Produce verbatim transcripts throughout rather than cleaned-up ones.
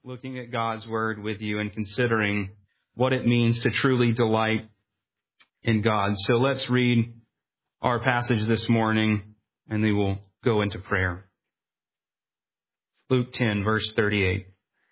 looking at God's Word with you and considering what it means to truly delight in God. So let's read our passage this morning, and then we'll go into prayer. Luke ten, verse thirty-eight.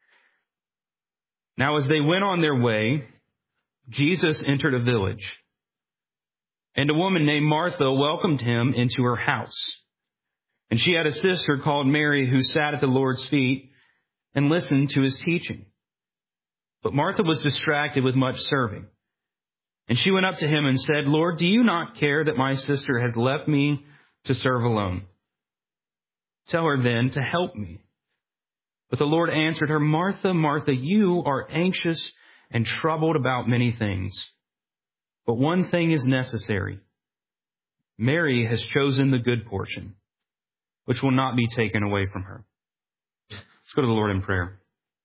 Now as they went on their way, Jesus entered a village, and a woman named Martha welcomed him into her house. And she had a sister called Mary who sat at the Lord's feet and listened to his teaching. But Martha was distracted with much serving. And she went up to him and said, Lord, do you not care that my sister has left me to serve alone? Tell her then to help me. But the Lord answered her, Martha, Martha, you are anxious and troubled about many things. But one thing is necessary. Mary has chosen the good portion, which will not be taken away from her. Let's go to the Lord in prayer.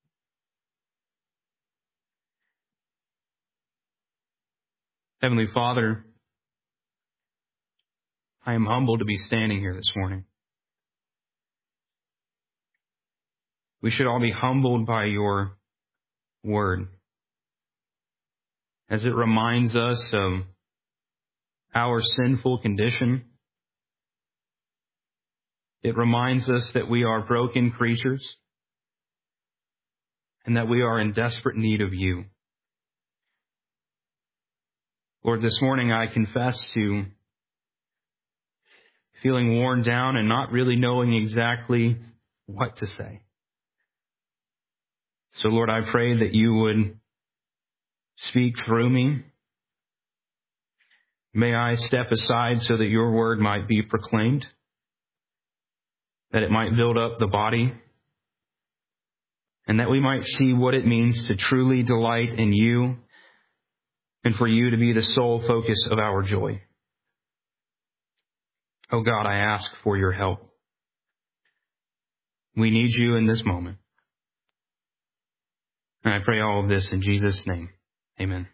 Heavenly Father, I am humbled to be standing here this morning. We should all be humbled by your word, as it reminds us of our sinful condition. It reminds us that we are broken creatures and that we are in desperate need of you. Lord, this morning I confess to feeling worn down and not really knowing exactly what to say. So, Lord, I pray that you would speak through me. May I step aside so that your word might be proclaimed, that it might build up the body, and that we might see what it means to truly delight in you and for you to be the sole focus of our joy. Oh God, I ask for your help. We need you in this moment. And I pray all of this in Jesus' name. Amen.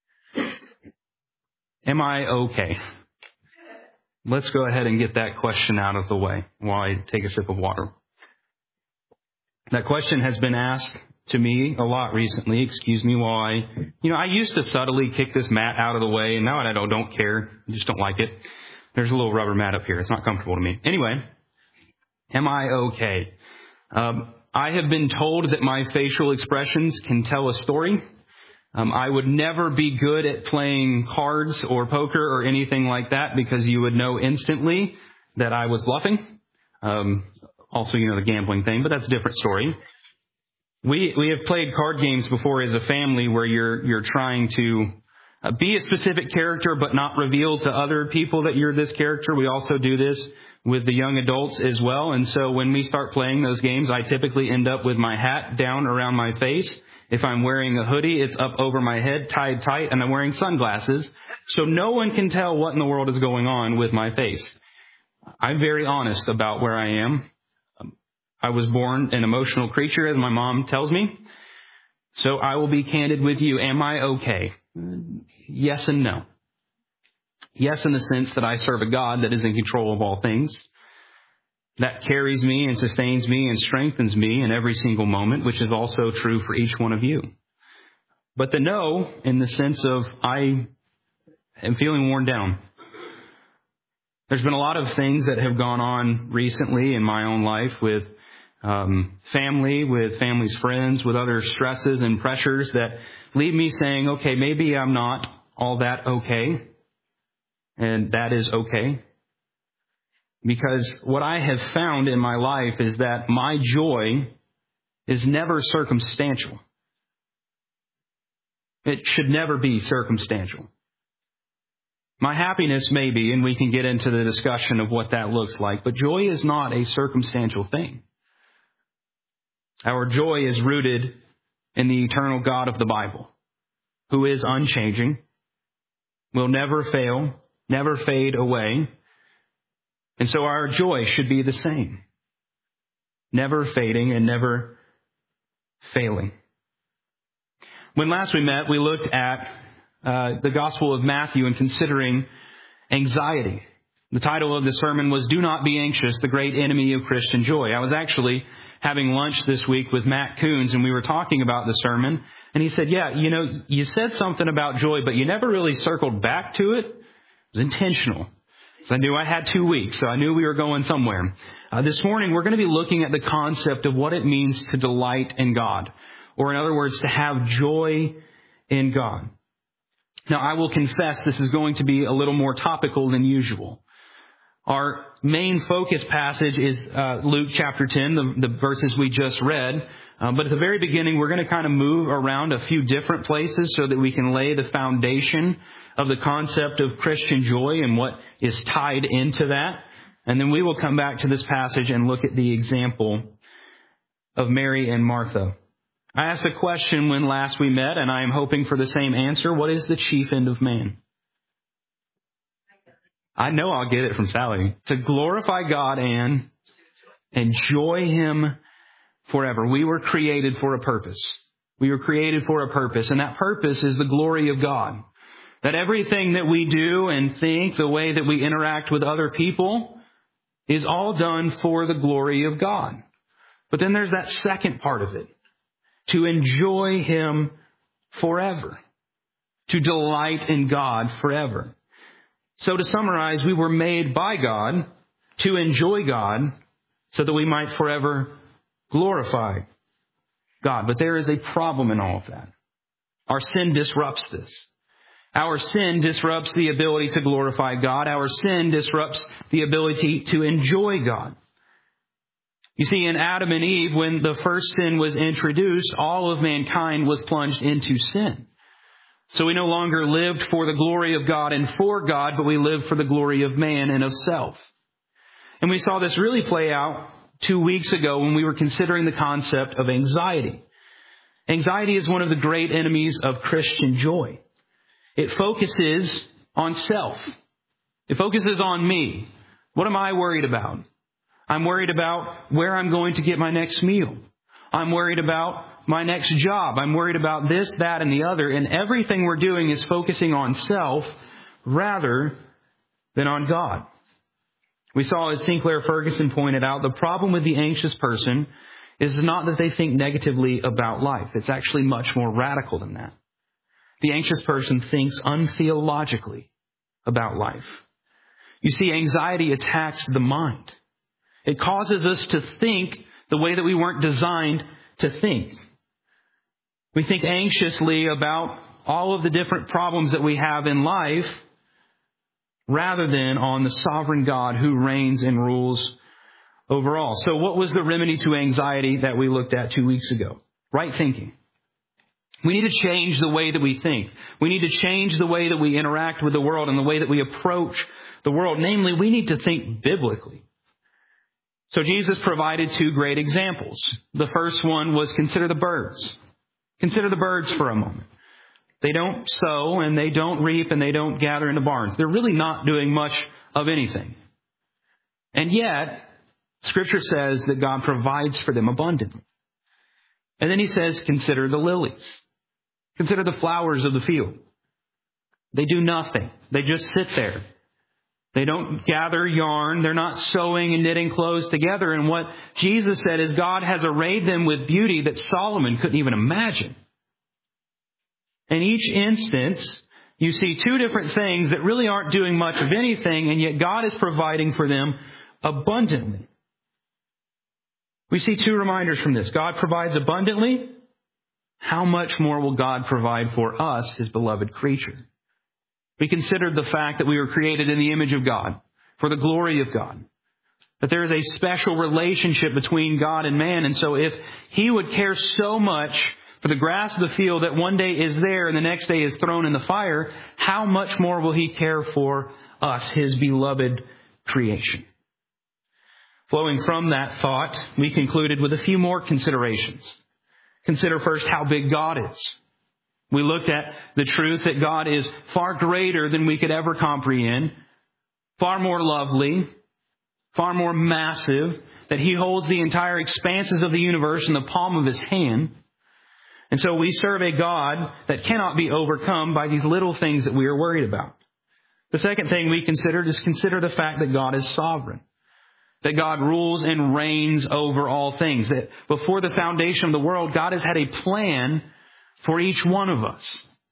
Am I okay? Let's go ahead and get that question out of the way while I take a sip of water. That question has been asked to me a lot recently. Excuse me while I, you know, I used to subtly kick this mat out of the way, and now I don't, don't care. I just don't like it. There's a little rubber mat up here. It's not comfortable to me. Anyway, am I okay? Um, I have been told that my facial expressions can tell a story. Um, I would never be good at playing cards or poker or anything like that because you would know instantly that I was bluffing. Um, also, you know, the gambling thing, but that's a different story. We we have played card games before as a family where you're you're trying to uh, be a specific character but not reveal to other people that you're this character. We also do this with the young adults as well. And so when we start playing those games, I typically end up with my hat down around my face. If I'm wearing a hoodie, it's up over my head, tied tight, and I'm wearing sunglasses. So no one can tell what in the world is going on with my face. I'm very honest about where I am. I was born an emotional creature, as my mom tells me. So I will be candid with you. Am I okay? Yes and no. Yes, in the sense that I serve a God that is in control of all things, that carries me and sustains me and strengthens me in every single moment, which is also true for each one of you. But the no, in the sense of I am feeling worn down. There's been a lot of things that have gone on recently in my own life with um, family, with family's friends, with other stresses and pressures that leave me saying, okay, maybe I'm not all that okay. And that is okay. Because what I have found in my life is that my joy is never circumstantial. It should never be circumstantial. My happiness may be, and we can get into the discussion of what that looks like, but joy is not a circumstantial thing. Our joy is rooted in the eternal God of the Bible, who is unchanging, will never fail, never fade away. And so our joy should be the same, never fading and never failing. When last we met, we looked at uh, the Gospel of Matthew and considering anxiety. The title of the sermon was Do Not Be Anxious, the Great Enemy of Christian Joy. I was actually having lunch this week with Matt Coons, and we were talking about the sermon. And he said, yeah, you know, you said something about joy, but you never really circled back to it. It was intentional. So I knew I had two weeks, so I knew we were going somewhere. Uh, this morning, we're going to be looking at the concept of what it means to delight in God. Or in other words, to have joy in God. Now, I will confess this is going to be a little more topical than usual. Our main focus passage is uh, Luke chapter ten, the, the verses we just read. Uh, but at the very beginning, we're going to kind of move around a few different places so that we can lay the foundation of the concept of Christian joy and what is tied into that. And then we will come back to this passage and look at the example of Mary and Martha. I asked a question when last we met, and I am hoping for the same answer. What is the chief end of man? I know I'll get it from Sally. To glorify God and enjoy Him forever. We were created for a purpose. We were created for a purpose, and that purpose is the glory of God. That everything that we do and think, the way that we interact with other people, is all done for the glory of God. But then there's that second part of it. To enjoy Him forever. To delight in God forever. So to summarize, we were made by God to enjoy God so that we might forever glorify God. But there is a problem in all of that. Our sin disrupts this. Our sin disrupts the ability to glorify God. Our sin disrupts the ability to enjoy God. You see, in Adam and Eve, when the first sin was introduced, all of mankind was plunged into sin. So we no longer lived for the glory of God and for God, but we lived for the glory of man and of self. And we saw this really play out two weeks ago when we were considering the concept of anxiety. Anxiety is one of the great enemies of Christian joy. It focuses on self. It focuses on me. What am I worried about? I'm worried about where I'm going to get my next meal. I'm worried about my next job. I'm worried about this, that, and the other. And everything we're doing is focusing on self rather than on God. We saw, as Sinclair Ferguson pointed out, the problem with the anxious person is not that they think negatively about life. It's actually much more radical than that. The anxious person thinks untheologically about life. You see, anxiety attacks the mind. It causes us to think the way that we weren't designed to think. We think anxiously about all of the different problems that we have in life rather than on the sovereign God who reigns and rules over all. So what was the remedy to anxiety that we looked at two weeks ago? Right thinking. We need to change the way that we think. We need to change the way that we interact with the world and the way that we approach the world. Namely, we need to think biblically. So Jesus provided two great examples. The first one was consider the birds. Consider the birds for a moment. They don't sow and they don't reap and they don't gather into barns. They're really not doing much of anything. And yet, Scripture says that God provides for them abundantly. And then He says, consider the lilies. Consider the flowers of the field. They do nothing. They just sit there. They don't gather yarn. They're not sewing and knitting clothes together. And what Jesus said is God has arrayed them with beauty that Solomon couldn't even imagine. In each instance, you see two different things that really aren't doing much of anything, and yet God is providing for them abundantly. We see two reminders from this. God provides abundantly. How much more will God provide for us, His beloved creature? We considered the fact that we were created in the image of God, for the glory of God. That there is a special relationship between God and man. And so if He would care so much for the grass of the field that one day is there and the next day is thrown in the fire, how much more will He care for us, His beloved creation? Flowing from that thought, we concluded with a few more considerations. Consider first how big God is. We looked at the truth that God is far greater than we could ever comprehend, far more lovely, far more massive, that He holds the entire expanses of the universe in the palm of His hand. And so we serve a God that cannot be overcome by these little things that we are worried about. The second thing we considered is consider the fact that God is sovereign. That God rules and reigns over all things. That before the foundation of the world, God has had a plan for each one of us.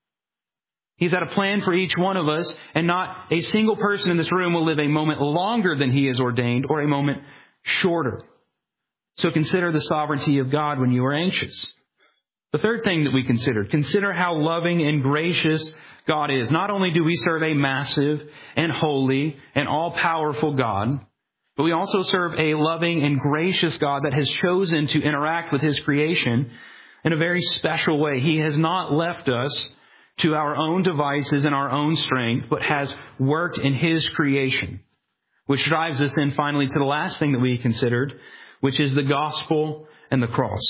He's had a plan for each one of us, and not a single person in this room will live a moment longer than He has ordained or a moment shorter. So consider the sovereignty of God when you are anxious. The third thing that we considered, consider how loving and gracious God is. Not only do we serve a massive and holy and all-powerful God, but we also serve a loving and gracious God that has chosen to interact with His creation in a very special way. He has not left us to our own devices and our own strength, but has worked in His creation. Which drives us then finally to the last thing that we considered, which is the gospel and the cross.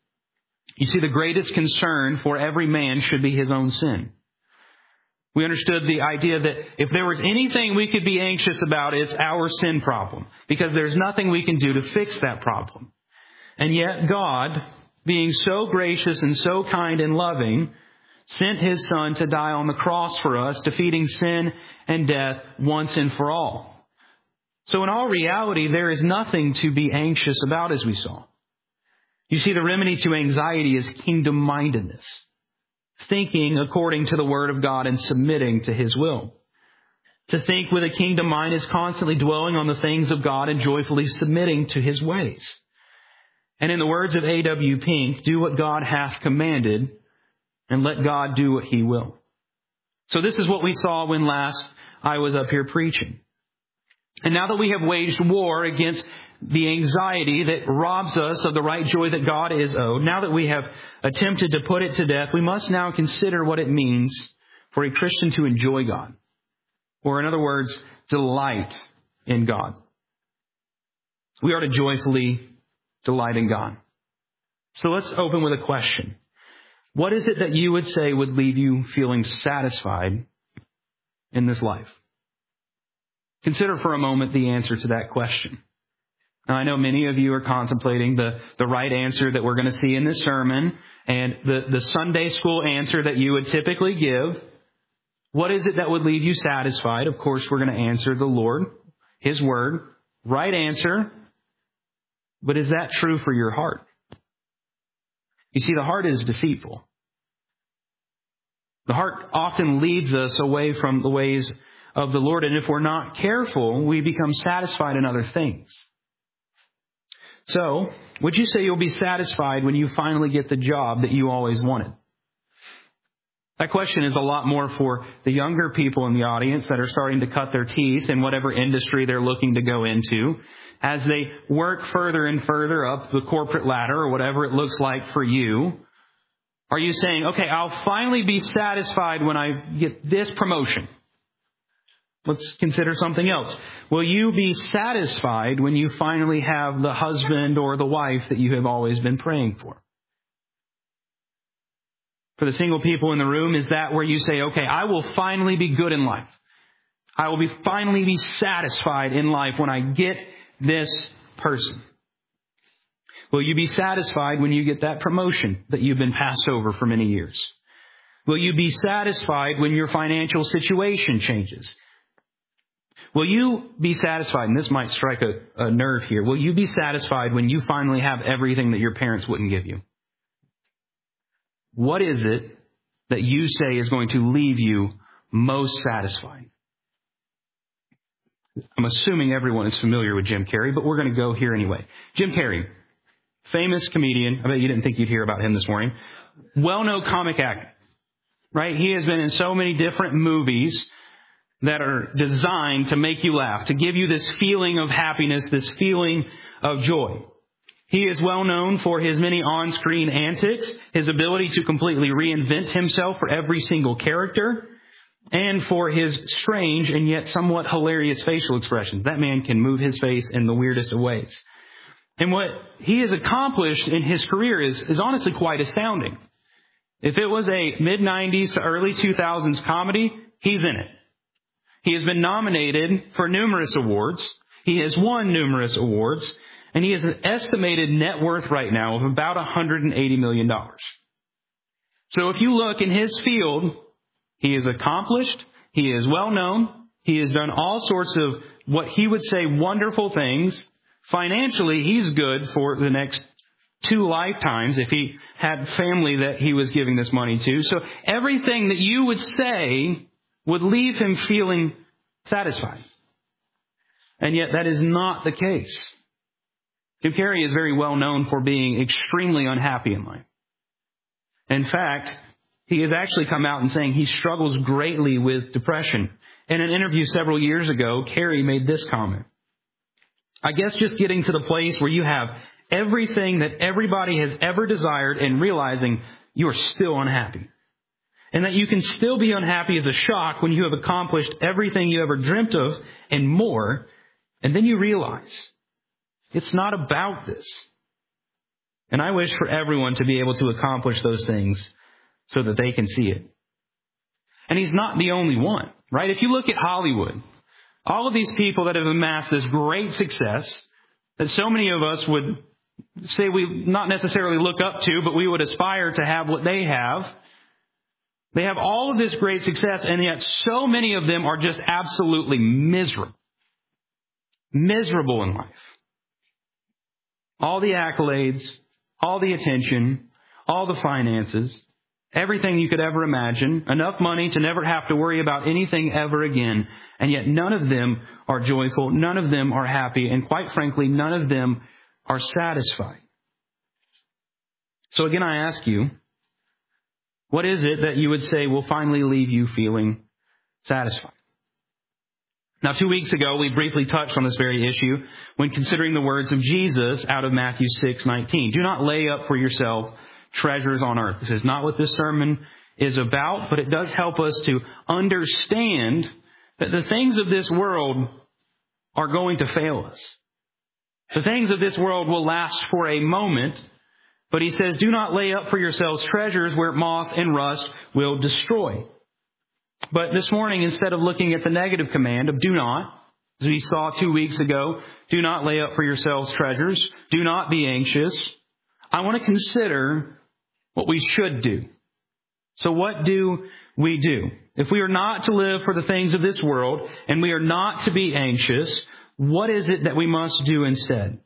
You see, the greatest concern for every man should be his own sin. We understood the idea that if there was anything we could be anxious about, it's our sin problem, because there's nothing we can do to fix that problem. And yet God, being so gracious and so kind and loving, sent His Son to die on the cross for us, defeating sin and death once and for all. So in all reality, there is nothing to be anxious about, as we saw. You see, the remedy to anxiety is kingdom-mindedness, thinking according to the Word of God and submitting to His will. To think with a kingdom mind is constantly dwelling on the things of God and joyfully submitting to His ways. And in the words of A W Pink, do what God hath commanded and let God do what He will. So this is what we saw when last I was up here preaching. And now that we have waged war against the anxiety that robs us of the right joy that God is owed, now that we have attempted to put it to death, we must now consider what it means for a Christian to enjoy God. Or in other words, delight in God. We are to joyfully delight in God. So let's open with a question. What is it that you would say would leave you feeling satisfied in this life? Consider for a moment the answer to that question. Now, I know many of you are contemplating the, the right answer that we're going to see in this sermon and the, the Sunday school answer that you would typically give. What is it that would leave you satisfied? Of course, we're going to answer the Lord, His Word. Right answer. But is that true for your heart? You see, the heart is deceitful. The heart often leads us away from the ways of the Lord, and if we're not careful, we become satisfied in other things. So, would you say you'll be satisfied when you finally get the job that you always wanted? That question is a lot more for the younger people in the audience that are starting to cut their teeth in whatever industry they're looking to go into. As they work further and further up the corporate ladder or whatever it looks like for you, are you saying, okay, I'll finally be satisfied when I get this promotion? Let's consider something else. Will you be satisfied when you finally have the husband or the wife that you have always been praying for? For the single people in the room, is that where you say, okay, I will finally be good in life. I will be finally be satisfied in life when I get this person? Will you be satisfied when you get that promotion that you've been passed over for many years? Will you be satisfied when your financial situation changes? Will you be satisfied, and this might strike a, a nerve here, will you be satisfied when you finally have everything that your parents wouldn't give you? What is it that you say is going to leave you most satisfied? I'm assuming everyone is familiar with Jim Carrey, but we're going to go here anyway. Jim Carrey, famous comedian. I bet you didn't think you'd hear about him this morning. Well-known comic actor, right? He has been in so many different movies that are designed to make you laugh, to give you this feeling of happiness, this feeling of joy. He is well known for his many on-screen antics, his ability to completely reinvent himself for every single character, and for his strange and yet somewhat hilarious facial expressions. That man can move his face in the weirdest of ways. And what he has accomplished in his career is, is honestly quite astounding. If it was a mid nineties to early two thousands comedy, he's in it. He has been nominated for numerous awards. He has won numerous awards. And he has an estimated net worth right now of about one hundred eighty million dollars. So if you look in his field, he is accomplished, he is well known, He has done all sorts of what he would say wonderful things. Financially, he's good for the next two lifetimes if he had family that he was giving this money to. So everything that you would say would leave him feeling satisfied. And yet that is not the case. Jim Carrey is very well known for being extremely unhappy in life. In fact, he has actually come out and saying he struggles greatly with depression. In an interview several years ago, Carrey made this comment. I guess just getting to the place where you have everything that everybody has ever desired and realizing you are still unhappy. And that you can still be unhappy is a shock when you have accomplished everything you ever dreamt of and more. And then you realize it's not about this. And I wish for everyone to be able to accomplish those things so that they can see it. And he's not the only one, right? If you look at Hollywood, all of these people that have amassed this great success that so many of us would say we not necessarily look up to, but we would aspire to have what they have. They have all of this great success, and yet so many of them are just absolutely miserable. Miserable in life. All the accolades, all the attention, all the finances, everything you could ever imagine, enough money to never have to worry about anything ever again. And yet none of them are joyful, none of them are happy, and quite frankly, none of them are satisfied. So again, I ask you, what is it that you would say will finally leave you feeling satisfied? Now, two weeks ago, we briefly touched on this very issue when considering the words of Jesus out of Matthew six nineteen. Do not lay up for yourself treasures on earth. This is not what this sermon is about, but it does help us to understand that the things of this world are going to fail us. The things of this world will last for a moment, but he says, do not lay up for yourselves treasures where moth and rust will destroy. But this morning, instead of looking at the negative command of do not, as we saw two weeks ago, do not lay up for yourselves treasures, do not be anxious, I want to consider what we should do. So what do we do? If we are not to live for the things of this world, and we are not to be anxious, what is it that we must do instead?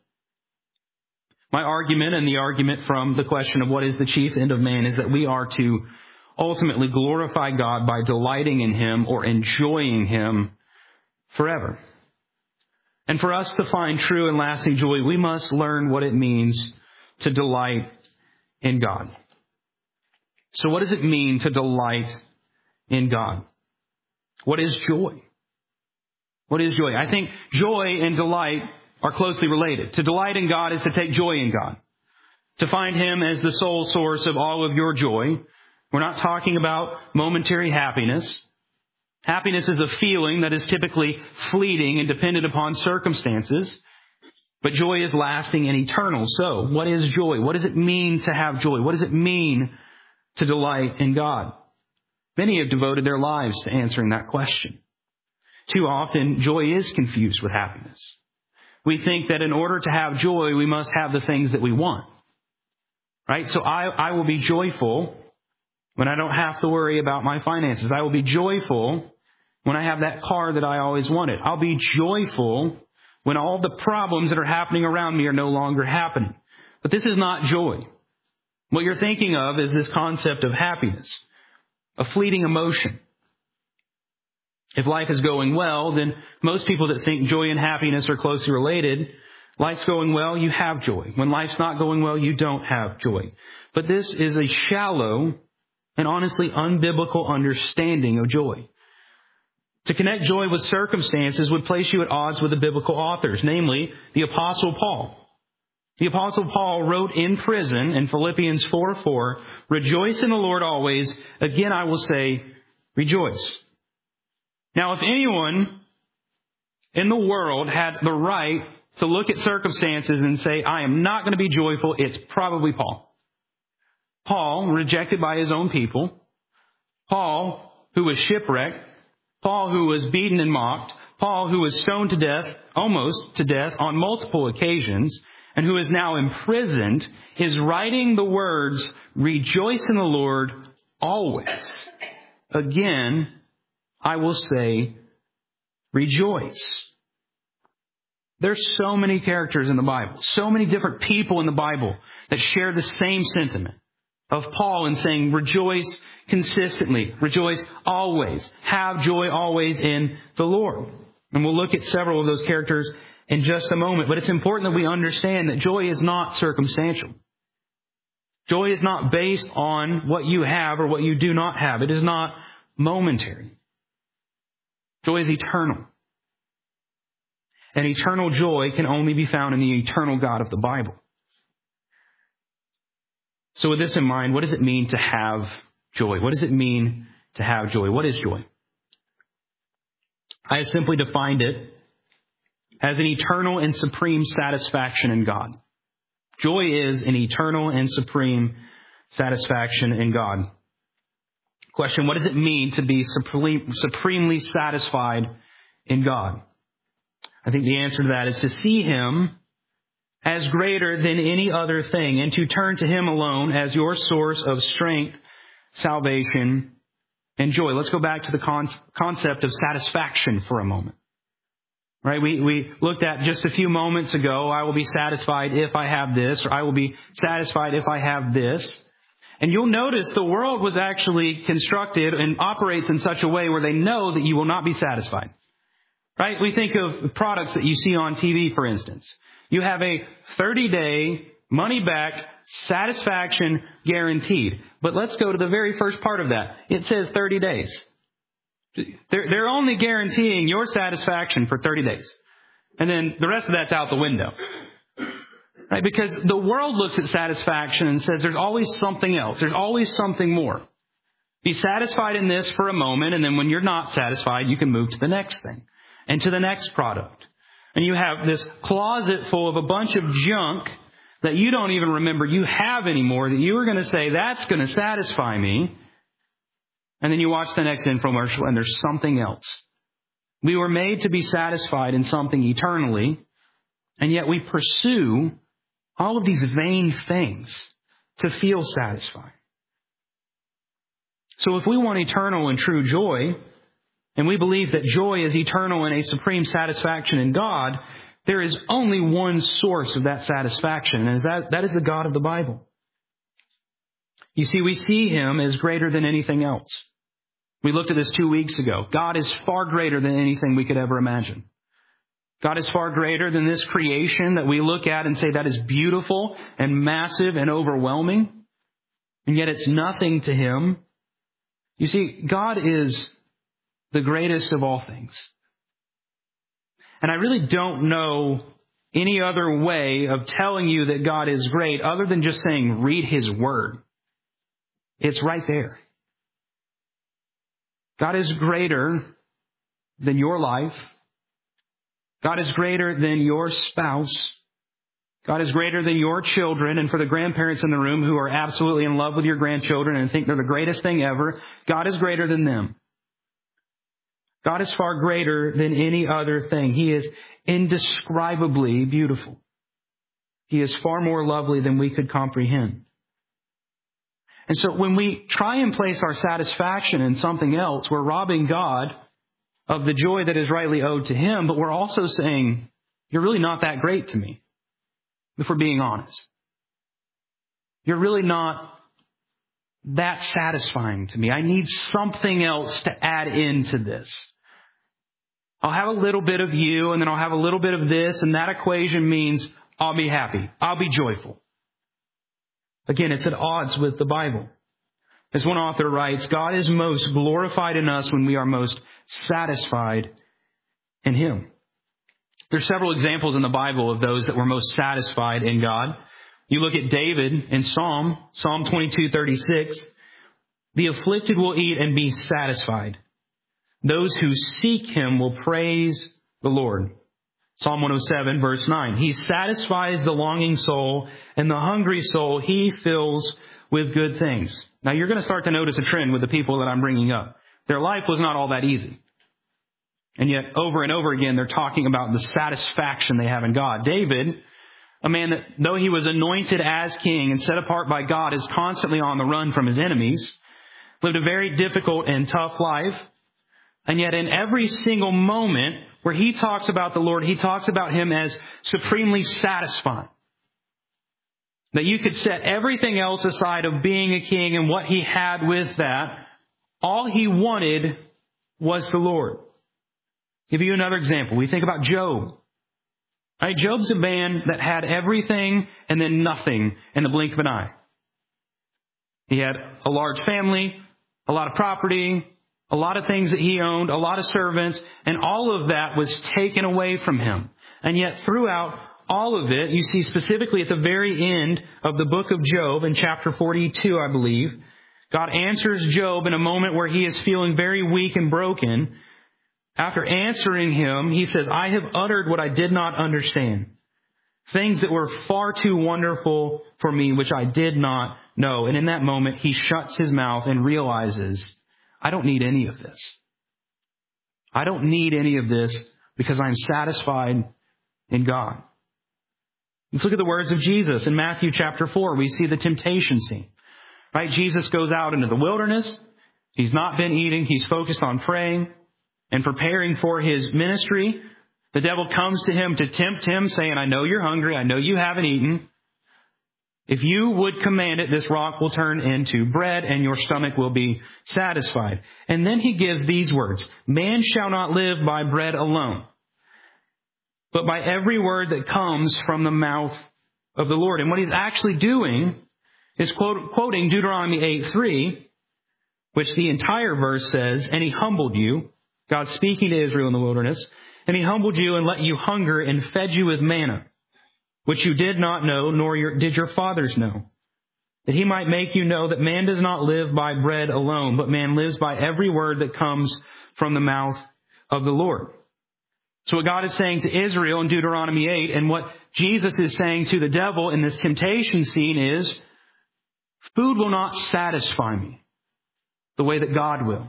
My argument, and the argument from the question of what is the chief end of man, is that we are to ultimately glorify God by delighting in Him or enjoying Him forever. And for us to find true and lasting joy, we must learn what it means to delight in God. So what does it mean to delight in God? What is joy? What is joy? I think joy and delight are closely related. To delight in God is to take joy in God. To find Him as the sole source of all of your joy. We're not talking about momentary happiness. Happiness is a feeling that is typically fleeting and dependent upon circumstances. But joy is lasting and eternal. So, what is joy? What does it mean to have joy? What does it mean to delight in God? Many have devoted their lives to answering that question. Too often, joy is confused with happiness. We think that in order to have joy, we must have the things that we want. Right? So I, I will be joyful when I don't have to worry about my finances. I will be joyful when I have that car that I always wanted. I'll be joyful when all the problems that are happening around me are no longer happening. But this is not joy. What you're thinking of is this concept of happiness, a fleeting emotion. If life is going well, then most people that think joy and happiness are closely related, life's going well, you have joy. When life's not going well, you don't have joy. But this is a shallow and honestly unbiblical understanding of joy. To connect joy with circumstances would place you at odds with the biblical authors, namely the Apostle Paul. The Apostle Paul wrote in prison in Philippians four four, rejoice in the Lord always. Again, I will say, rejoice. Now, if anyone in the world had the right to look at circumstances and say, I am not going to be joyful, it's probably Paul. Paul, rejected by his own people. Paul, who was shipwrecked. Paul, who was beaten and mocked. Paul, who was stoned to death, almost to death, on multiple occasions, and who is now imprisoned, is writing the words, rejoice in the Lord always. Again, I will say, rejoice. There's so many characters in the Bible, so many different people in the Bible that share the same sentiment of Paul in saying, rejoice consistently, rejoice always, have joy always in the Lord. And we'll look at several of those characters in just a moment. But it's important that we understand that joy is not circumstantial. Joy is not based on what you have or what you do not have. It is not momentary. Joy is eternal. And eternal joy can only be found in the eternal God of the Bible. So with this in mind, what does it mean to have joy? What does it mean to have joy? What is joy? I have simply defined it as an eternal and supreme satisfaction in God. Joy is an eternal and supreme satisfaction in God. Question, what does it mean to be supreme, supremely satisfied in God? I think the answer to that is to see Him as greater than any other thing and to turn to Him alone as your source of strength, salvation, and joy. Let's go back to the con- concept of satisfaction for a moment. Right? We, we looked at just a few moments ago, I will be satisfied if I have this, or I will be satisfied if I have this. And you'll notice the world was actually constructed and operates in such a way where they know that you will not be satisfied. Right? We think of products that you see on T V, for instance. You have a thirty-day, money-back, satisfaction guaranteed. But let's go to the very first part of that. It says thirty days. They're, they're only guaranteeing your satisfaction for thirty days. And then the rest of that's out the window. Right? Because the world looks at satisfaction and says there's always something else. There's always something more. Be satisfied in this for a moment, and then when you're not satisfied, you can move to the next thing and to the next product. And you have this closet full of a bunch of junk that you don't even remember you have anymore that you were going to say, that's going to satisfy me. And then you watch the next infomercial and there's something else. We were made to be satisfied in something eternally, and yet we pursue all of these vain things to feel satisfied. So if we want eternal and true joy, and we believe that joy is eternal and a supreme satisfaction in God, there is only one source of that satisfaction, and that, that is the God of the Bible. You see, we see Him as greater than anything else. We looked at this two weeks ago. God is far greater than anything we could ever imagine. God is far greater than this creation that we look at and say that is beautiful and massive and overwhelming, and yet it's nothing to Him. You see, God is the greatest of all things. And I really don't know any other way of telling you that God is great other than just saying, read His Word. It's right there. God is greater than your life. God is greater than your spouse. God is greater than your children. And for the grandparents in the room who are absolutely in love with your grandchildren and think they're the greatest thing ever, God is greater than them. God is far greater than any other thing. He is indescribably beautiful. He is far more lovely than we could comprehend. And so when we try and place our satisfaction in something else, we're robbing God of the joy that is rightly owed to Him, but we're also saying, you're really not that great to me, if we're being honest. You're really not that satisfying to me. I need something else to add into this. I'll have a little bit of you, and then I'll have a little bit of this, and that equation means I'll be happy. I'll be joyful. Again, it's at odds with the Bible. As one author writes, God is most glorified in us when we are most satisfied in Him. There's several examples in the Bible of those that were most satisfied in God. You look at David in Psalm, Psalm twenty-two thirty-six. The afflicted will eat and be satisfied. Those who seek Him will praise the Lord. Psalm one oh seven, verse nine. He satisfies the longing soul, and the hungry soul He fills with good things. Now, you're going to start to notice a trend with the people that I'm bringing up. Their life was not all that easy. And yet, over and over again, they're talking about the satisfaction they have in God. David, a man that, though he was anointed as king and set apart by God, is constantly on the run from his enemies, lived a very difficult and tough life. And yet in every single moment where he talks about the Lord, he talks about him as supremely satisfying. That you could set everything else aside of being a king and what he had with that. All he wanted was the Lord. I'll give you another example. We think about Job. Right? Job's a man that had everything and then nothing in the blink of an eye. He had a large family, a lot of property, a lot of things that he owned, a lot of servants, and all of that was taken away from him. And yet throughout all of it, you see specifically at the very end of the book of Job in chapter forty-two, I believe, God answers Job in a moment where he is feeling very weak and broken. After answering him, he says, I have uttered what I did not understand. Things that were far too wonderful for me, which I did not know. And in that moment, he shuts his mouth and realizes, I don't need any of this. I don't need any of this because I'm satisfied in God. Let's look at the words of Jesus in Matthew chapter four. We see the temptation scene. Right? Jesus goes out into the wilderness. He's not been eating. He's focused on praying and preparing for his ministry. The devil comes to him to tempt him, saying, I know you're hungry. I know you haven't eaten. If you would command it, this rock will turn into bread and your stomach will be satisfied. And then he gives these words, man shall not live by bread alone, but by every word that comes from the mouth of the Lord. And what he's actually doing is quote, quoting Deuteronomy eight three, which the entire verse says, and he humbled you, God speaking to Israel in the wilderness, and he humbled you and let you hunger and fed you with manna, which you did not know, nor your, did your fathers know, that he might make you know that man does not live by bread alone, but man lives by every word that comes from the mouth of the Lord. So what God is saying to Israel in Deuteronomy eight, and what Jesus is saying to the devil in this temptation scene is, food will not satisfy me the way that God will.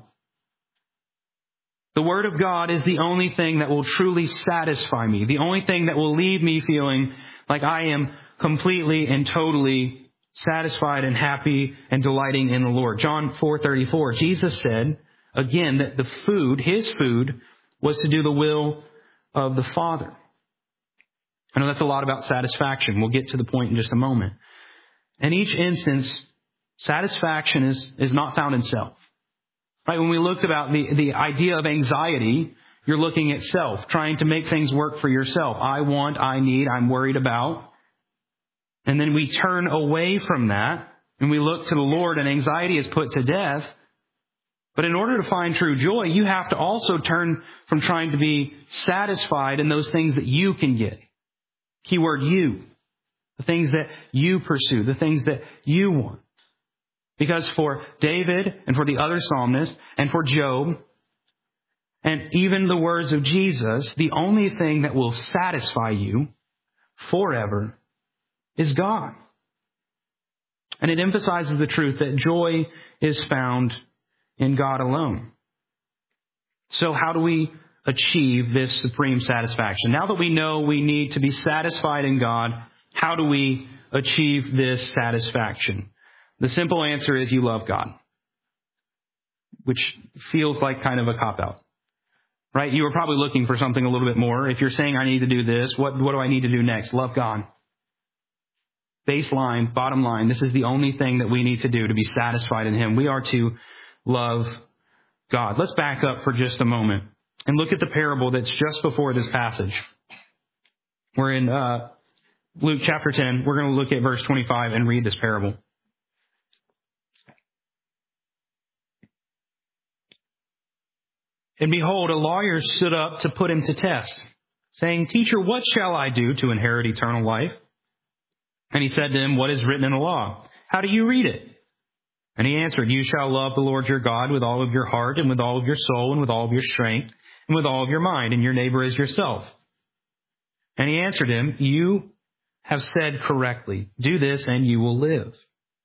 The Word of God is the only thing that will truly satisfy me, the only thing that will leave me feeling like I am completely and totally satisfied and happy and delighting in the Lord. John four thirty-four, Jesus said, again, that the food, his food, was to do the will of the Father. I know that's a lot about satisfaction. We'll get to the point in just a moment. In each instance, satisfaction is, is not found in self. Right? When we looked about the, the idea of anxiety, you're looking at self, trying to make things work for yourself. I want, I need, I'm worried about. And then we turn away from that and we look to the Lord, and anxiety is put to death. But in order to find true joy, you have to also turn from trying to be satisfied in those things that you can get. Keyword you. The things that you pursue, the things that you want. Because for David and for the other psalmists and for Job and even the words of Jesus, the only thing that will satisfy you forever is God. And it emphasizes the truth that joy is found in God alone. So how do we achieve this supreme satisfaction? Now that we know we need to be satisfied in God, how do we achieve this satisfaction? The simple answer is you love God, which feels like kind of a cop-out, right? You were probably looking for something a little bit more. If you're saying I need to do this, what, what do I need to do next? Love God. Baseline, bottom line, this is the only thing that we need to do to be satisfied in Him. We are to love God. Let's back up for just a moment and look at the parable that's just before this passage. We're in uh, Luke chapter ten. We're going to look at verse twenty-five and read this parable. And behold, a lawyer stood up to put him to test, saying, Teacher, what shall I do to inherit eternal life? And he said to him, What is written in the law? How do you read it? And he answered, You shall love the Lord your God with all of your heart and with all of your soul and with all of your strength and with all of your mind, and your neighbor as yourself. And he answered him, You have said correctly. Do this and you will live.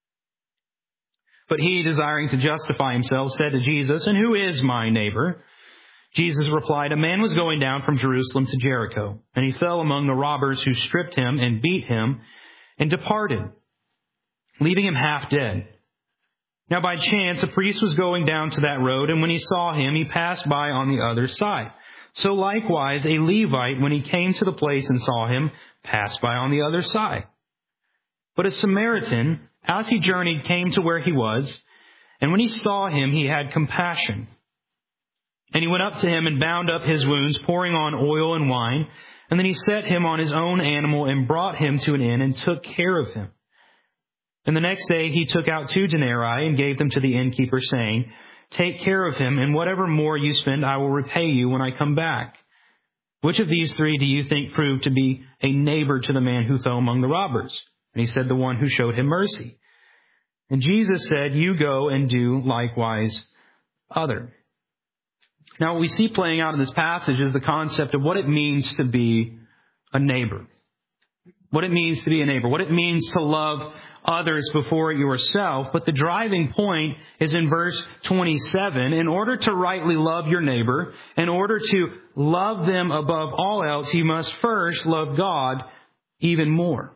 But he, desiring to justify himself, said to Jesus, And who is my neighbor? Jesus replied, A man was going down from Jerusalem to Jericho, and he fell among the robbers who stripped him and beat him and departed, leaving him half dead. Now by chance, a priest was going down to that road, and when he saw him, he passed by on the other side. So likewise, a Levite, when he came to the place and saw him, passed by on the other side. But a Samaritan, as he journeyed, came to where he was, and when he saw him, he had compassion. And he went up to him and bound up his wounds, pouring on oil and wine. And then he set him on his own animal and brought him to an inn and took care of him. And the next day he took out two denarii and gave them to the innkeeper, saying, "Take care of him, and whatever more you spend, I will repay you when I come back." Which of these three do you think proved to be a neighbor to the man who fell among the robbers? And he said, "The one who showed him mercy." And Jesus said, "You go and do likewise other." Now, what we see playing out in this passage is the concept of what it means to be a neighbor. What it means to be a neighbor. What it means to love others before yourself. But the driving point is in verse twenty-seven. In order to rightly love your neighbor, in order to love them above all else, you must first love God even more.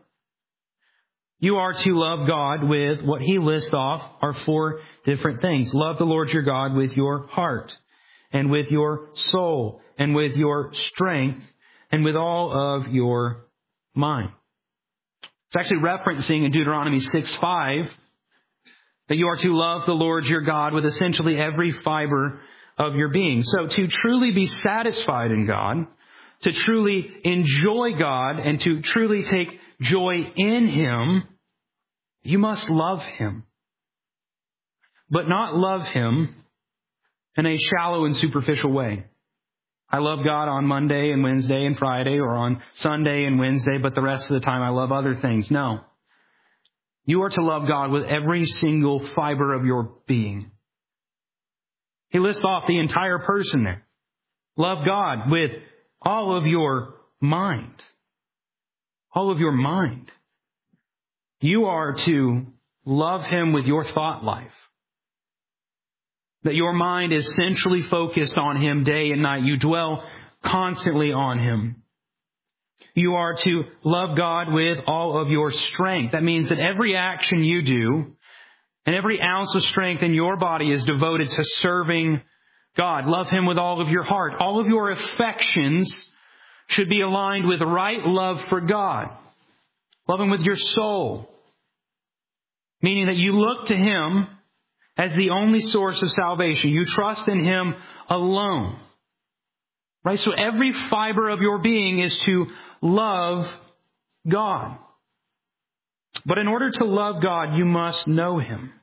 You are to love God with what he lists off are four different things. Love the Lord your God with your heart, and with your soul, and with your strength, and with all of your mind. It's actually referencing in Deuteronomy six five that you are to love the Lord your God with essentially every fiber of your being. So to truly be satisfied in God, to truly enjoy God, and to truly take joy in him, you must love him. But not love him in a shallow and superficial way. I love God on Monday and Wednesday and Friday, or on Sunday and Wednesday, but the rest of the time I love other things. No. You are to love God with every single fiber of your being. He lists off the entire person there. Love God with all of your mind. All of your mind. You are to love him with your thought life. That your mind is centrally focused on him day and night. You dwell constantly on him. You are to love God with all of your strength. That means that every action you do and every ounce of strength in your body is devoted to serving God. Love him with all of your heart. All of your affections should be aligned with right love for God. Love him with your soul. Meaning that you look to him as the only source of salvation. You trust in him alone. Right? So every fiber of your being is to love God. But in order to love God, you must know him.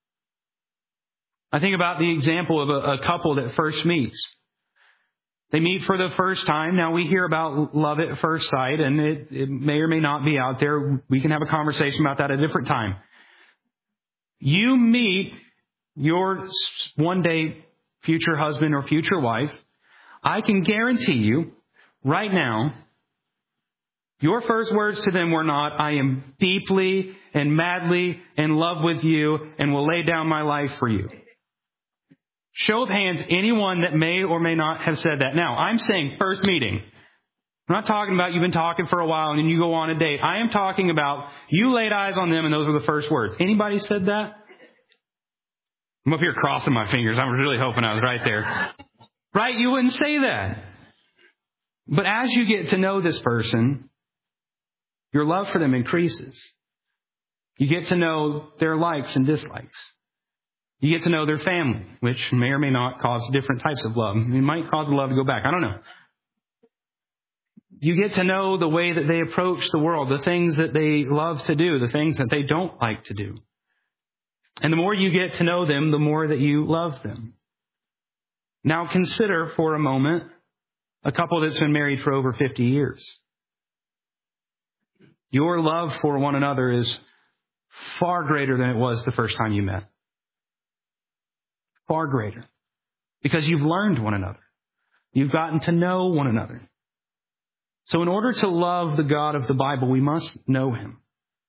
I think about the example of a, a couple that first meets. They meet for the first time. Now we hear about love at first sight, and it, it may or may not be out there. We can have a conversation about that at a different time. You meet your one day future husband or future wife. I can guarantee you right now, your first words to them were not, "I am deeply and madly in love with you and will lay down my life for you." Show of hands, anyone that may or may not have said that. Now, I'm saying first meeting. I'm not talking about you've been talking for a while and then you go on a date. I am talking about you laid eyes on them and those were the first words. Anybody said that? I'm up here crossing my fingers. I'm really hoping I was right there. Right? You wouldn't say that. But as you get to know this person, your love for them increases. You get to know their likes and dislikes. You get to know their family, which may or may not cause different types of love. It might cause the love to go back. I don't know. You get to know the way that they approach the world, the things that they love to do, the things that they don't like to do. And the more you get to know them, the more that you love them. Now consider for a moment a couple that's been married for over fifty years. Your love for one another is far greater than it was the first time you met. Far greater. Because you've learned one another. You've gotten to know one another. So in order to love the God of the Bible, we must know him.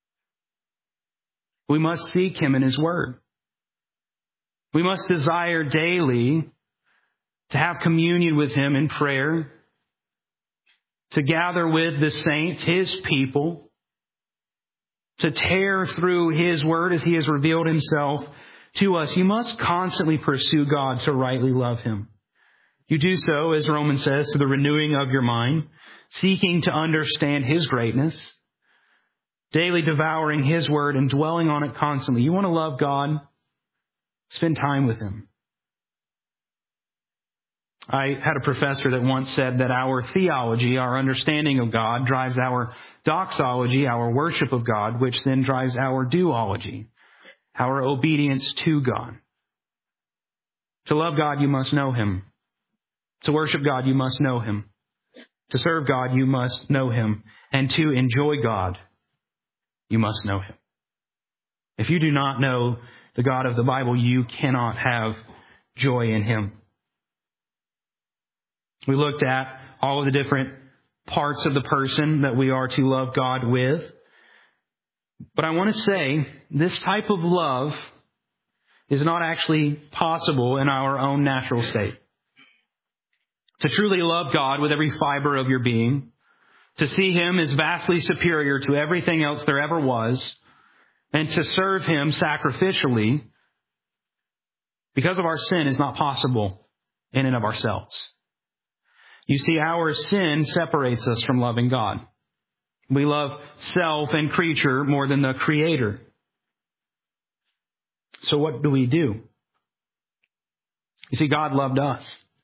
We must seek him in his word. We must desire daily to have communion with him in prayer, to gather with the saints, his people, to tear through his word as he has revealed himself to us, you must constantly pursue God to rightly love Him. You do so, as Romans says, to the renewing of your mind, seeking to understand His greatness, daily devouring His Word and dwelling on it constantly. You want to love God? Spend time with Him. I had a professor that once said that our theology, our understanding of God, drives our doxology, our worship of God, which then drives our doology, our obedience to God. To love God, you must know Him. To worship God, you must know Him. To serve God, you must know Him. And to enjoy God, you must know Him. If you do not know the God of the Bible, you cannot have joy in Him. We looked at all of the different parts of the person that we are to love God with. But I want to say this type of love is not actually possible in our own natural state. To truly love God with every fiber of your being, to see Him as vastly superior to everything else there ever was, and to serve Him sacrificially because of our sin is not possible in and of ourselves. You see, our sin separates us from loving God. We love self and creature more than the Creator. So what do we do? You see, God loved us.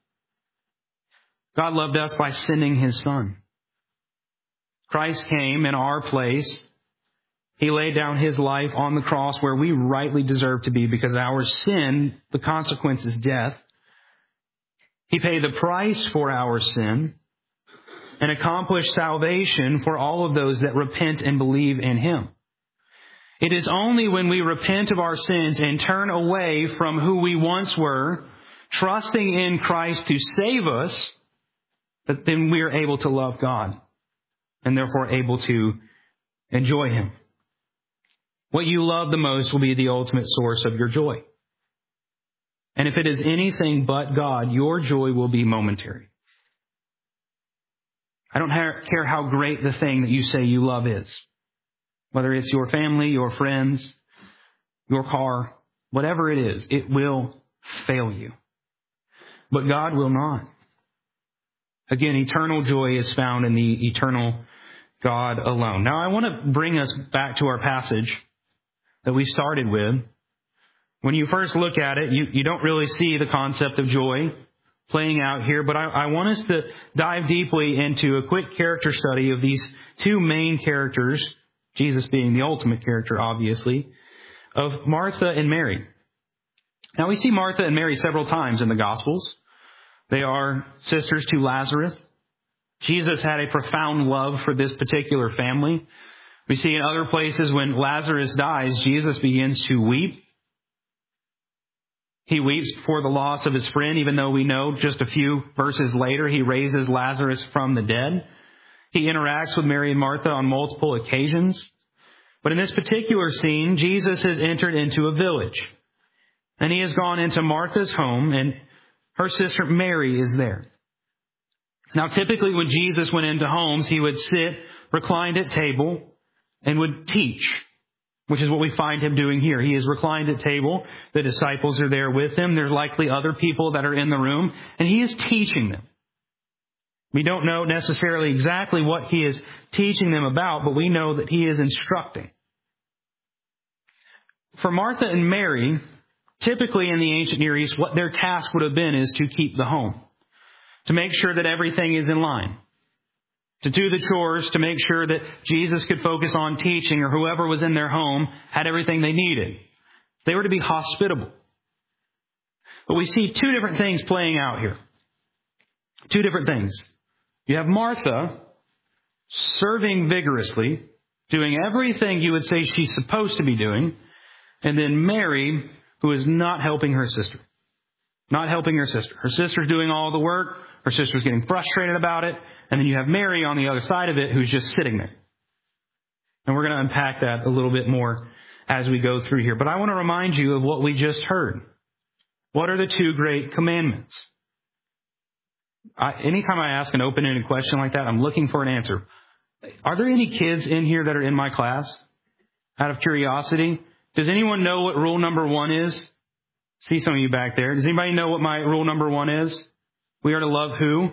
God loved us by sending His Son. Christ came in our place. He laid down His life on the cross where we rightly deserve to be because our sin, the consequence is death. He paid the price for our sin and accomplished salvation for all of those that repent and believe in Him. It is only when we repent of our sins and turn away from who we once were, trusting in Christ to save us, that then we are able to love God and therefore able to enjoy Him. What you love the most will be the ultimate source of your joy. And if it is anything but God, your joy will be momentary. I don't care how great the thing that you say you love is. Whether it's your family, your friends, your car, whatever it is, it will fail you. But God will not. Again, eternal joy is found in the eternal God alone. Now, I want to bring us back to our passage that we started with. When you first look at it, you, you don't really see the concept of joy playing out here, but I, I want us to dive deeply into a quick character study of these two main characters, Jesus being the ultimate character, obviously, of Martha and Mary. Now, we see Martha and Mary several times in the Gospels. They are sisters to Lazarus. Jesus had a profound love for this particular family. We see in other places when Lazarus dies, Jesus begins to weep. He weeps for the loss of his friend, even though we know just a few verses later he raises Lazarus from the dead. He interacts with Mary and Martha on multiple occasions. But in this particular scene, Jesus has entered into a village. And He has gone into Martha's home, and her sister Mary is there. Now, typically when Jesus went into homes, He would sit reclined at table and would teach, which is what we find Him doing here. He is reclined at table. The disciples are there with Him. There's likely other people that are in the room, and He is teaching them. We don't know necessarily exactly what He is teaching them about, but we know that He is instructing. For Martha and Mary, typically in the ancient Near East, what their task would have been is to keep the home, to make sure that everything is in line, to do the chores, to make sure that Jesus could focus on teaching, or whoever was in their home had everything they needed. They were to be hospitable. But we see two different things playing out here. Two different things. You have Martha serving vigorously, doing everything you would say she's supposed to be doing, and then Mary, who is not helping her sister. Not helping her sister. Her sister's doing all the work. Her sister's getting frustrated about it. And then you have Mary on the other side of it who's just sitting there. And we're going to unpack that a little bit more as we go through here. But I want to remind you of what we just heard. What are the two great commandments? I, anytime I ask an open-ended question like that, I'm looking for an answer. Are there any kids in here that are in my class? Out of curiosity, does anyone know what rule number one is? See some of you back there. Does anybody know what my rule number one is? We are to love who?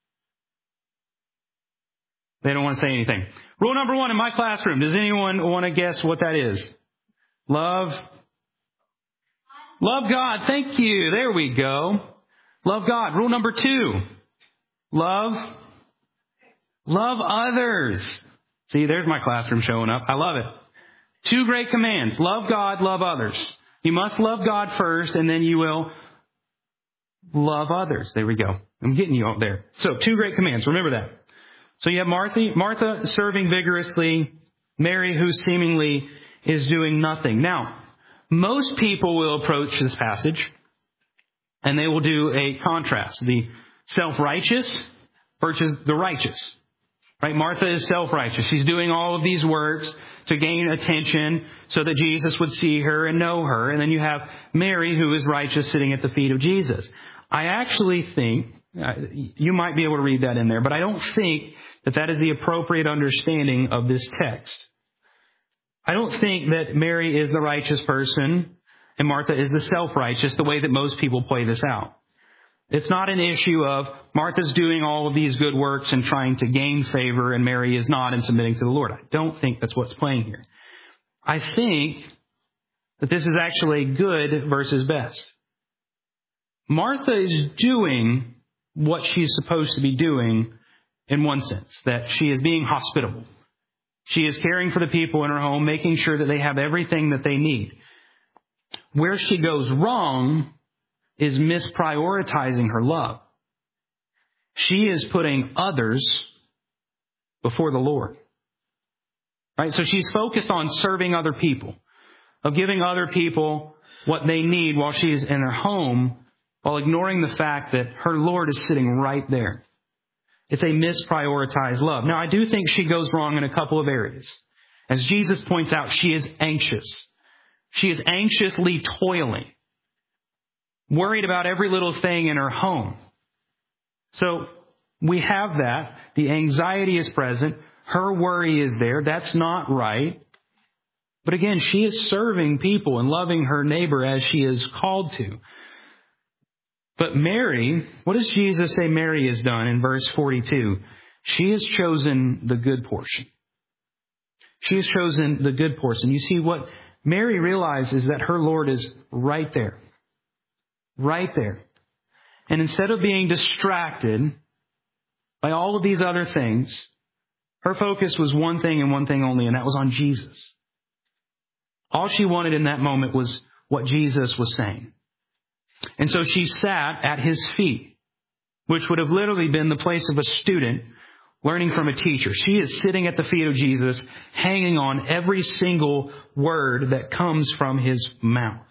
They don't want to say anything. Rule number one in my classroom. Does anyone want to guess what that is? Love. Love God. Thank you. There we go. Love God. Rule number two. Love. Love others. See, there's my classroom showing up. I love it. Two great commands. Love God, love others. You must love God first, and then you will love others. There we go. I'm getting you out there. So, two great commands. Remember that. So you have Martha, Martha serving vigorously, Mary who seemingly is doing nothing. Now, most people will approach this passage and they will do a contrast. The self-righteous versus the righteous. Right? Martha is self-righteous. She's doing all of these works to gain attention so that Jesus would see her and know her. And then you have Mary who is righteous sitting at the feet of Jesus. I actually think, uh, you might be able to read that in there, but I don't think that that is the appropriate understanding of this text. I don't think that Mary is the righteous person and Martha is the self-righteous, the way that most people play this out. It's not an issue of Martha's doing all of these good works and trying to gain favor and Mary is not and submitting to the Lord. I don't think that's what's playing here. I think that this is actually good versus best. Martha is doing what she's supposed to be doing in one sense, that she is being hospitable. She is caring for the people in her home, making sure that they have everything that they need. Where she goes wrong is misprioritizing her love. She is putting others before the Lord. Right? So she's focused on serving other people, of giving other people what they need while she's in her home, while ignoring the fact that her Lord is sitting right there. It's a misprioritized love. Now, I do think she goes wrong in a couple of areas. As Jesus points out, she is anxious. She is anxiously toiling, worried about every little thing in her home. So we have that. The anxiety is present. Her worry is there. That's not right. But again, she is serving people and loving her neighbor as she is called to. But Mary, what does Jesus say Mary has done in verse forty-two? She has chosen the good portion. She has chosen the good portion. You see, what Mary realizes that her Lord is right there. Right there. And instead of being distracted by all of these other things, her focus was one thing and one thing only, and that was on Jesus. All she wanted in that moment was what Jesus was saying. And so she sat at his feet, which would have literally been the place of a student learning from a teacher. She is sitting at the feet of Jesus, hanging on every single word that comes from his mouth.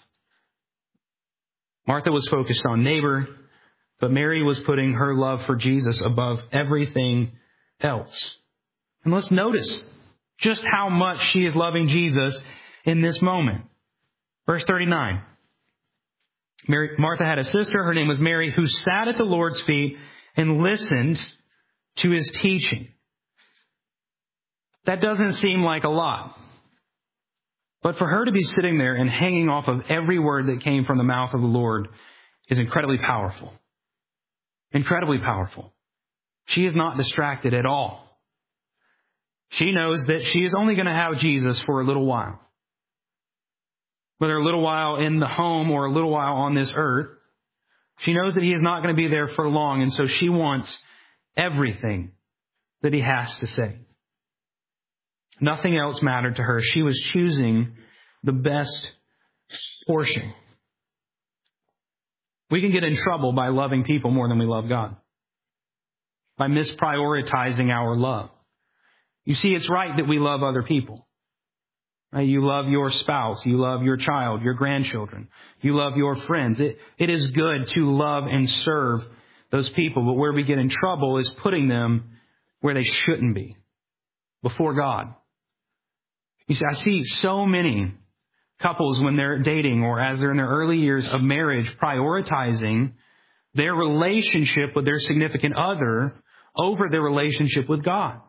Martha was focused on neighbor, but Mary was putting her love for Jesus above everything else. And let's notice just how much she is loving Jesus in this moment. Verse thirty-nine. Mary, Martha had a sister, her name was Mary, who sat at the Lord's feet and listened to his teaching. That doesn't seem like a lot. But for her to be sitting there and hanging off of every word that came from the mouth of the Lord is incredibly powerful. Incredibly powerful. She is not distracted at all. She knows that she is only going to have Jesus for a little while. Whether a little while in the home or a little while on this earth, she knows that he is not going to be there for long, and so she wants everything that he has to say. Nothing else mattered to her. She was choosing the best portion. We can get in trouble by loving people more than we love God, by misprioritizing our love. You see, it's right that we love other people. Right? You love your spouse. You love your child, your grandchildren. You love your friends. It, it is good to love and serve those people. But where we get in trouble is putting them where they shouldn't be, before God. You see, I see so many couples when they're dating or as they're in their early years of marriage prioritizing their relationship with their significant other over their relationship with God.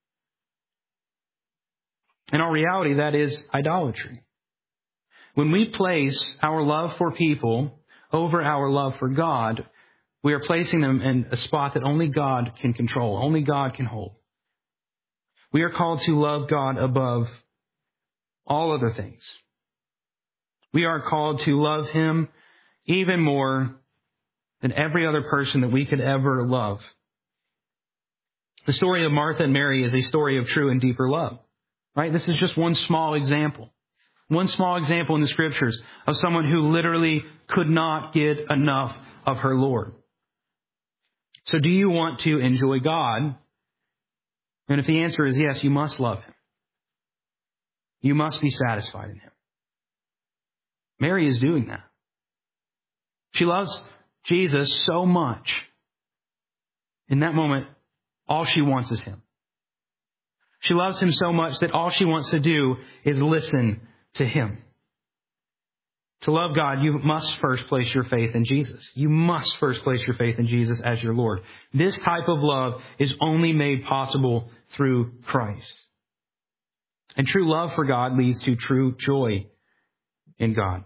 In our reality, that is idolatry. When we place our love for people over our love for God, we are placing them in a spot that only God can control, only God can hold. We are called to love God above all other things. We are called to love Him even more than every other person that we could ever love. The story of Martha and Mary is a story of true and deeper love, right? This is just one small example. One small example in the Scriptures of someone who literally could not get enough of her Lord. So do you want to enjoy God? And if the answer is yes, you must love Him. You must be satisfied in Him. Mary is doing that. She loves Jesus so much. In that moment, all she wants is Him. She loves Him so much that all she wants to do is listen to Him. To love God, you must first place your faith in Jesus. You must first place your faith in Jesus as your Lord. This type of love is only made possible through Christ. And true love for God leads to true joy in God.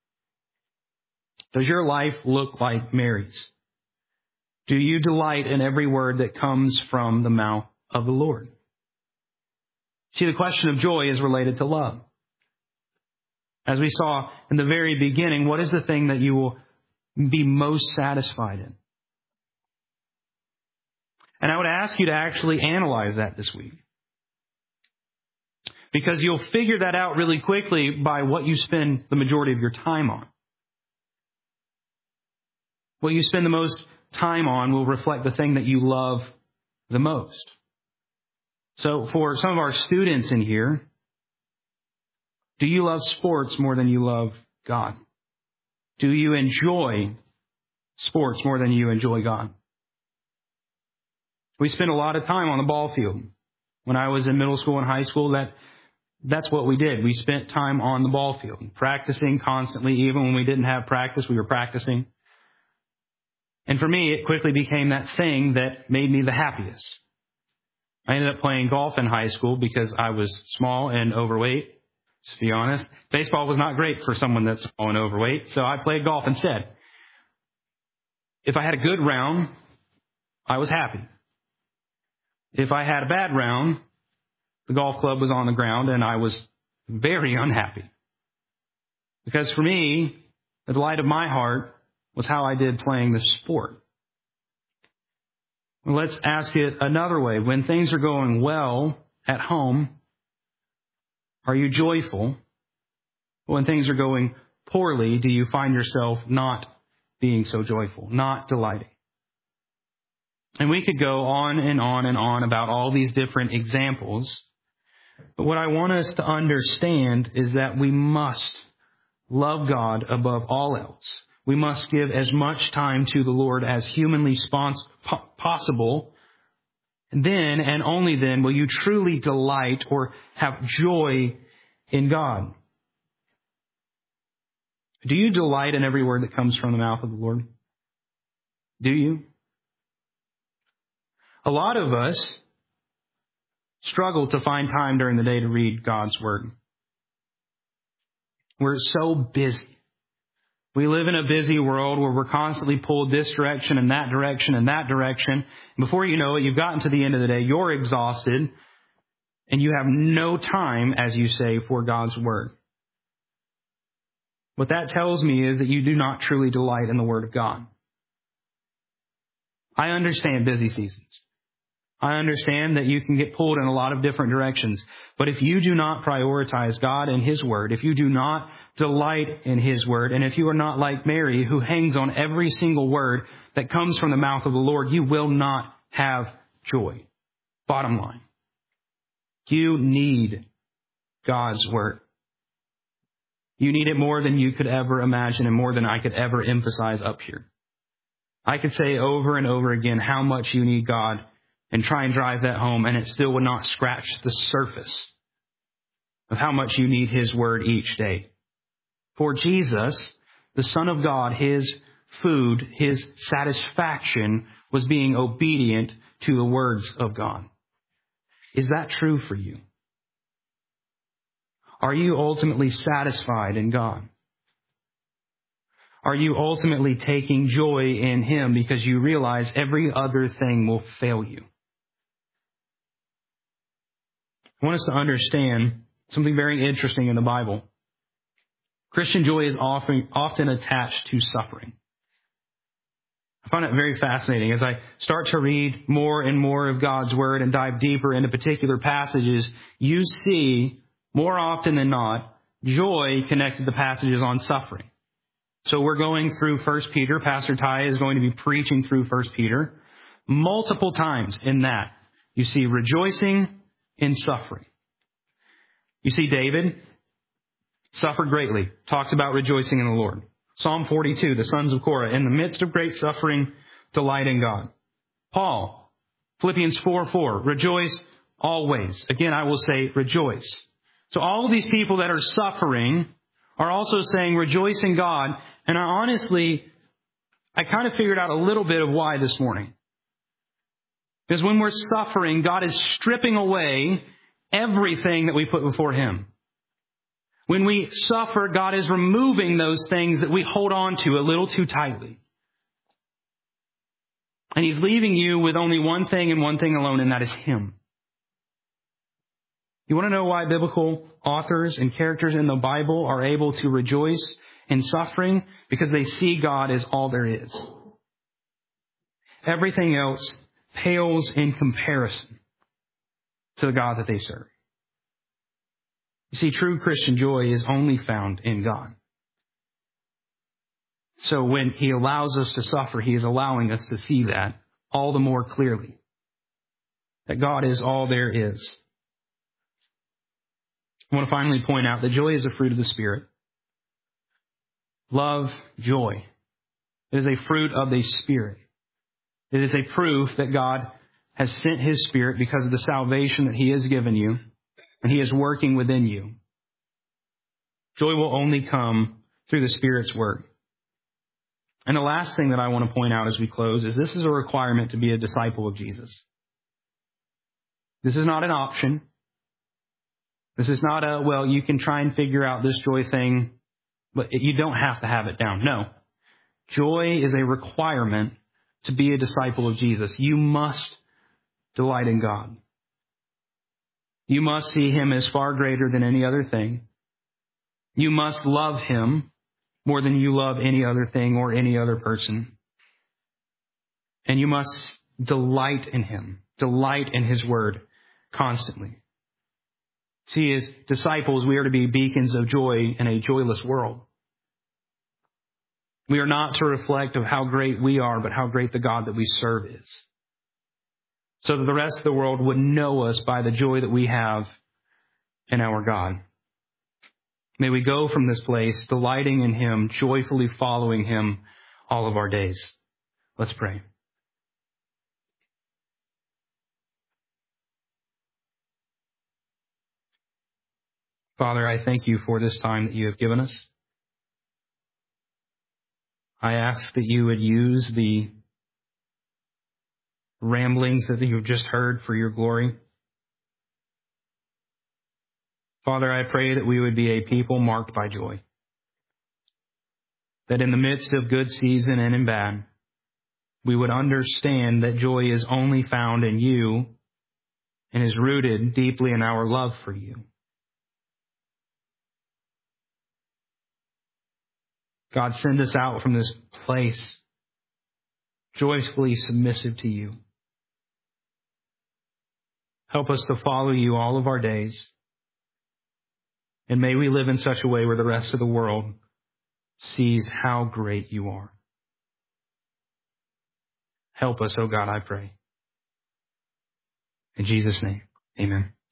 Does your life look like Mary's? Do you delight in every word that comes from the mouth of the Lord? See, the question of joy is related to love. As we saw in the very beginning, what is the thing that you will be most satisfied in? And I would ask you to actually analyze that this week. Because you'll figure that out really quickly by what you spend the majority of your time on. What you spend the most time on will reflect the thing that you love the most. So for some of our students in here, do you love sports more than you love God? Do you enjoy sports more than you enjoy God? We spend a lot of time on the ball field. When I was in middle school and high school, that that's what we did. We spent time on the ball field, practicing constantly. Even when we didn't have practice, we were practicing. And for me, it quickly became that thing that made me the happiest. I ended up playing golf in high school because I was small and overweight. To be honest, baseball was not great for someone that's small and overweight, so I played golf instead. If I had a good round, I was happy. If I had a bad round, the golf club was on the ground and I was very unhappy. Because for me, the delight of my heart was how I did playing the sport. Well, let's ask it another way. When things are going well at home, are you joyful? When things are going poorly, do you find yourself not being so joyful, not delighting? And we could go on and on and on about all these different examples. But what I want us to understand is that we must love God above all else. We must give as much time to the Lord as humanly spons- po- possible. Then and only then will you truly delight or have joy in God. Do you delight in every word that comes from the mouth of the Lord? Do you? A lot of us struggle to find time during the day to read God's Word. We're so busy. We live in a busy world where we're constantly pulled this direction and that direction and that direction. Before you know it, you've gotten to the end of the day, you're exhausted, and you have no time, as you say, for God's Word. What that tells me is that you do not truly delight in the Word of God. I understand busy seasons. I understand that you can get pulled in a lot of different directions. But if you do not prioritize God and His Word, if you do not delight in His Word, and if you are not like Mary, who hangs on every single word that comes from the mouth of the Lord, you will not have joy. Bottom line. You need God's Word. You need it more than you could ever imagine and more than I could ever emphasize up here. I could say over and over again how much you need God and try and drive that home, and it still would not scratch the surface of how much you need His Word each day. For Jesus, the Son of God, His food, His satisfaction was being obedient to the words of God. Is that true for you? Are you ultimately satisfied in God? are you ultimately taking joy in Him because you realize every other thing will fail you? I want us to understand something very interesting in the Bible. Christian joy is often, often attached to suffering. I find it very fascinating as I start to read more and more of God's Word and dive deeper into particular passages. You see, more often than not, joy connected to passages on suffering. So we're going through First Peter. Pastor Ty is going to be preaching through First Peter. Multiple times in that, you see rejoicing in suffering. You see David suffered greatly, talks about rejoicing in the Lord. Psalm forty-two, the sons of Korah, in the midst of great suffering, delight in God. Paul, Philippians four four, rejoice always. Again, I will say rejoice. So all of these people that are suffering are also saying rejoice in God. And I honestly, I kind of figured out a little bit of why this morning. Because when we're suffering, God is stripping away everything that we put before Him. When we suffer, God is removing those things that we hold on to a little too tightly. And He's leaving you with only one thing and one thing alone, and that is Him. You want to know why biblical authors and characters in the Bible are able to rejoice in suffering? Because they see God as all there is. Everything else pales in comparison to the God that they serve. You see, true Christian joy is only found in God. So when He allows us to suffer, He is allowing us to see that all the more clearly. That God is all there is. I want to finally point out that joy is a fruit of the Spirit. Love, joy. It is a fruit of the Spirit. It is a proof that God has sent His Spirit because of the salvation that He has given you, and He is working within you. Joy will only come through the Spirit's work. And the last thing that I want to point out as we close is this is a requirement to be a disciple of Jesus. This is not an option. This is not a, well, you can try and figure out this joy thing, but you don't have to have it down. No. Joy is a requirement to be a disciple of Jesus. You must delight in God. You must see Him as far greater than any other thing. You must love Him more than you love any other thing or any other person. And you must delight in Him, delight in His Word constantly. See, as disciples, we are to be beacons of joy in a joyless world. We are not to reflect of how great we are, but how great the God that we serve is. So that the rest of the world would know us by the joy that we have in our God. May we go from this place delighting in Him, joyfully following Him all of our days. Let's pray. Father, I thank You for this time that You have given us. I ask that You would use the ramblings that You've just heard for Your glory. Father, I pray that we would be a people marked by joy. That in the midst of good season and in bad, we would understand that joy is only found in You and is rooted deeply in our love for You. God, send us out from this place joyfully submissive to You. Help us to follow You all of our days. And may we live in such a way where the rest of the world sees how great You are. Help us, oh God, I pray. In Jesus' name, amen.